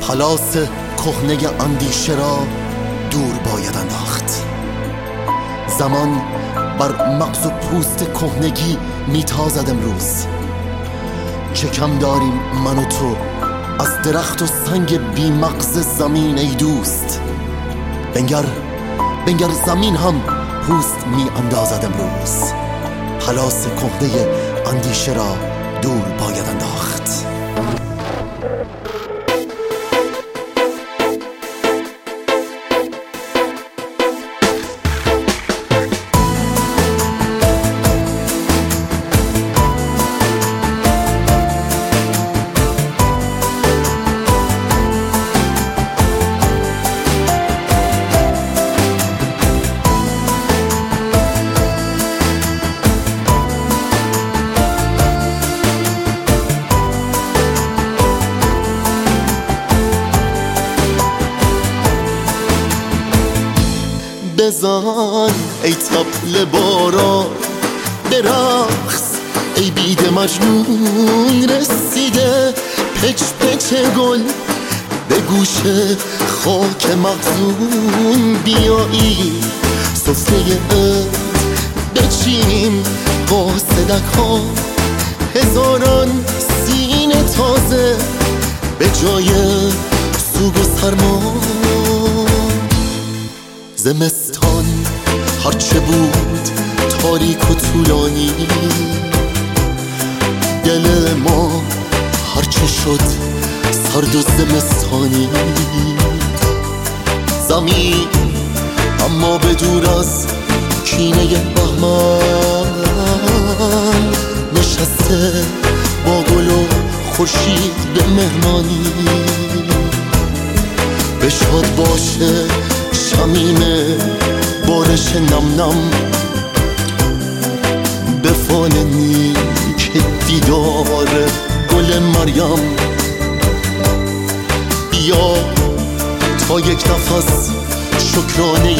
پلاس کهنه اندیشه را دور باید انداخت. زمان بر مغز و پوست کهنگی میتازد امروز. چه کم داریم من و تو از درخت و سنگ بی مغز زمین ای دوست. بنگر زمین هم پوست می اندازد امروز. پلاس کهنه اندیشه را دور باید انداخت. بزن ای طبل باران به رقص، ای بید مجنون رسیده پچ پچ گل به گوش خاک مغزون. بیایی سفره بچینیم با صدک ها، هزاران سینه تازه به جای سوگ و سرما. زمستان هرچه بود تاریک و طولانی، دل ما هرچه شد سرد و زمستانی. زمین اما به دور از کینه بهمن نشسته با گل و خورشید به مهمانی. بشاد باشه شمیم بارش نم نم به فال نیک دیدار گل مریم. بیا تا یک نفس شکرانه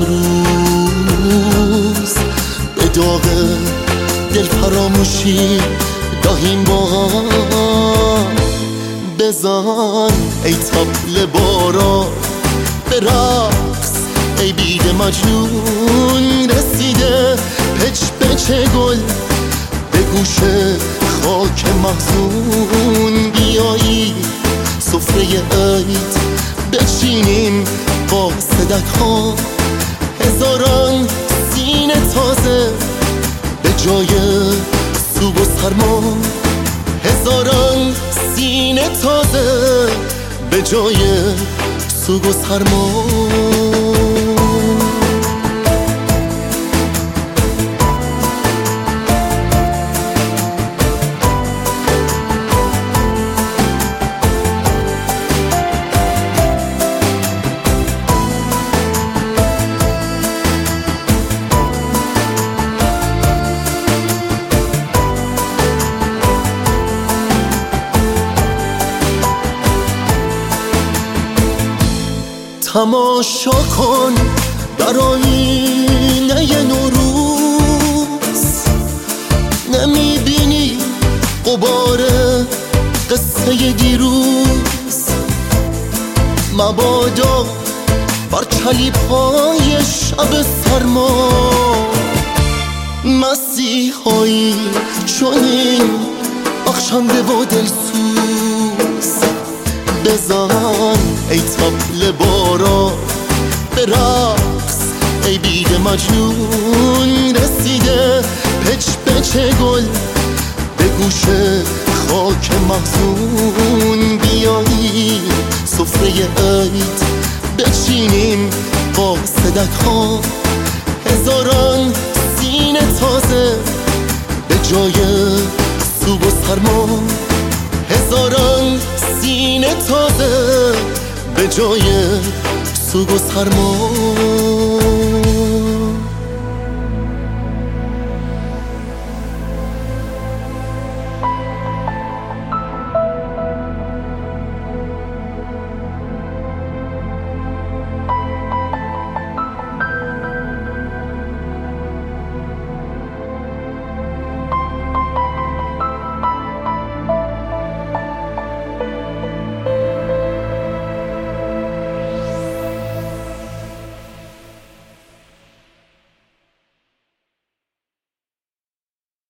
امروز به داغ دل فراموشی دهیم با هم. بزن ای طبل باران به رقص، ای بید مجنون رسیده پچ پچ گل به گوش خاک مغزون. بیایی سفره عید بچینیم با صدک ها، هزاران سینه تازه به جای سوگ و سرما. هزاران سینه تازه به جای سوگ و سرما. تماشا کن در آینه نوروز، نمیبینی غبار قصه دیروز. مبادا بر چلیپای شب سرما مسیحایی چنین بخشنده و دلسوز. بزن ای طبل باران به رقص، ای بید مجنون رسیده پچ پچ گل به گوش خاک مغزون. بیایی سفره عید بچینیم با صدک ها، هزاران سینه تازه به جای سوگ و سرما. هزاران سینه تازه به جای سوگ و سرما.